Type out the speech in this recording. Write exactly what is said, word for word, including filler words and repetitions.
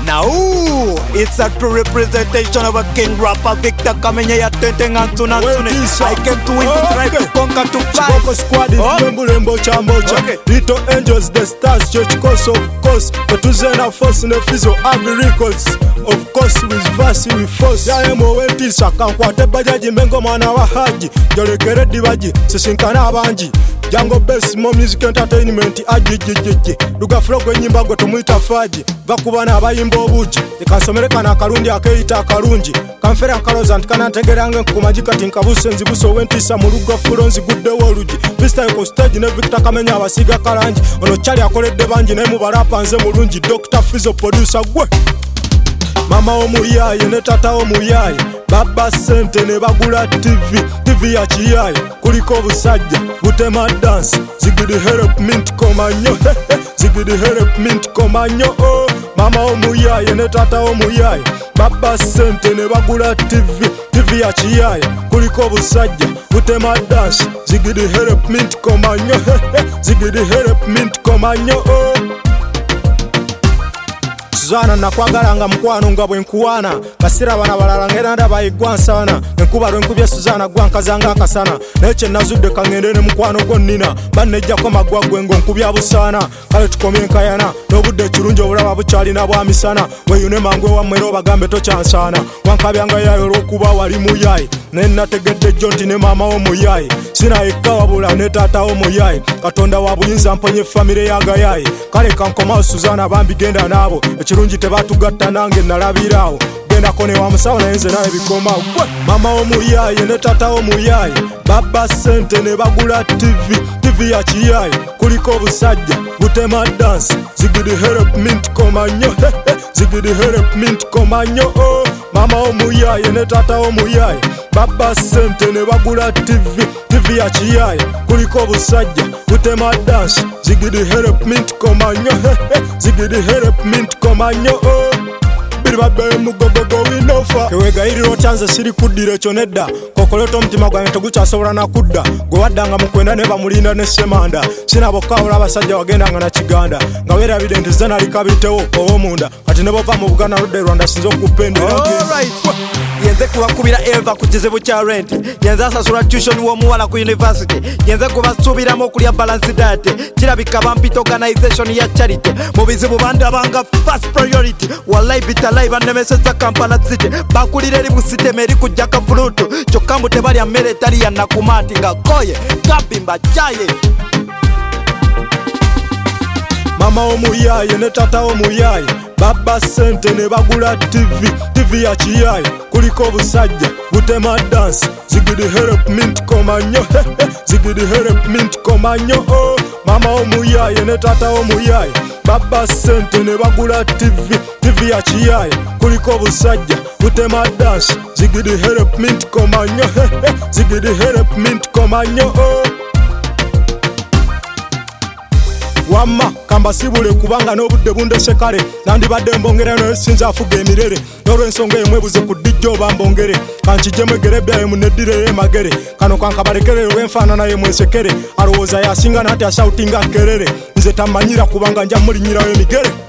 Now, it's a true representation of a king rapper, Victor Kamenye ya Tente Ngantuna Ntune. I came to win, to try to conquer, to fly. Chiboko squad is Membu Lembo Chambocha. Little angels, the stars, church course, of course. But to Zena force in the physical agri records. Of course, with Vasi, with force. Ya emo wenti saka kwate bajaji mengo mwana wa haji. Jole kere divaji, sisinkana abanji. Jango best mo music entertainment aji jijiji. Luga flogo nyimba go tumuita faji. Vakubana abayimba obuji. Ikasomerekana akarundi akeita akarungi. Kamfere akaloza ntikana ntegerange nkumajika tinkabuse nzibuso wentisa mu luga fulonzi gudde woluji. Vista yuko stage ne Victor Kamenye abasiga kalanji. Ono chali akoledde banji naye mubalapa nze mulungi. Doctor Fizo producer gwe. Mama omuyaye ne tata omuyaye. Baba sente ne bagula T V, T V ya kiyaye. Kuliko obusajja butema dance. Zigidi help mint komanyo, zigidi help mint komanyo. Oh. Mama omuyaye ne tata omuyaye. Baba sente ne bagula T V, T V ya kiyaye. Kuliko obusajja butema dance. Zigidi help mint komanyo, zigidi help mint komanyo. Oh. Suzana nakwagalanga mukwano nga bwe nkuwana kasira bana balala ngenda ndaba igwansana enkuba lwe nkubye Suzana gwankazanga akasana neche nazudde kangende ne mukwano gwo nina banejja ko magwa gwe ngo nkubya busana kale tukomye nkayana n'obudde kirungi obulaba bukyali na bwamisana weyune mangwe wa mwero bagambe tokyansana wankabyanga yayo lokuba wali muyayi ne nategedde jonti ne mama wo muyayi sina ekawa bula ne tata wo muyayi Katonda wa buyinza mponye famire yagayayi kale kankoma Suzana bambi genda nabo kirungi tebatugatta nange nalabirawo genda kone wa musawo nayenze naye bikoma gwe mama omuyaye ne tata omuyaye baba sente ne bagula T V T V ya kiyaye kuliko obusajja butema dance zigidi help mint komanyo zigidi help mint komanyo oh. Mama omuyaye ne tata omuyaye baba sente ne bagula T V T V ya kiyaye kuliko obusajja butema dance zigidi help mint komanyo zigidi help mint komanyo oh. Babe mugogogo winofa kewega iriro chanze siri kudire chonedda kokoleto mtima gwange tegukyasobola nakudda gwe waddanga mukwenda ne bamulinda ne semanda sinabokawula abasajja wagendanga na kiganda nga weerabidde nti zena likabitewo ow'omunda kati ne bova mu Buganda Road Rwanda sinza okupendera yenze kubakubira eva ku kizibu kya rent yenze asasula tuition w'omuwala ku university yenze kubasuubiramu okulya balance diet kirabika bampita organization ya charity mu bizibu bandabanga first priority wallahi bitalayi bannemeseza Kampala city bakulira eri busiteme eri kujja kafulutu kyokka mbu tebalya mmere etali ya nakumaati nga koye kabimba kyaye mama omuyaye ne tata omuyaye baba sente ne bagula T V T V ya kiyaye kuliko obusajja butema dance zigidi help mint komanyo zigidi help mint komanyo oh. Mama omuyaye ne tata omuyaye baba sente ne bagula T V T V ya kiyaye kuliko obusajja butema dance zigidi help mint komanyo zigidi help mint komanyo oh. Wamma kamba sibule kubanga n'obudde bundese kale nandibadde mbongera naye sinza afuga emirere n'olw'ensonga emwebuze ku dijjo oba mbongere kankijjemu egere byaye muneddire emagere kano kankabalekere olw'enfaanana ye mwesekere alowooza yasinga nati ashautinga kerere nze tamanyira kubanga nja mulinyirayo emigere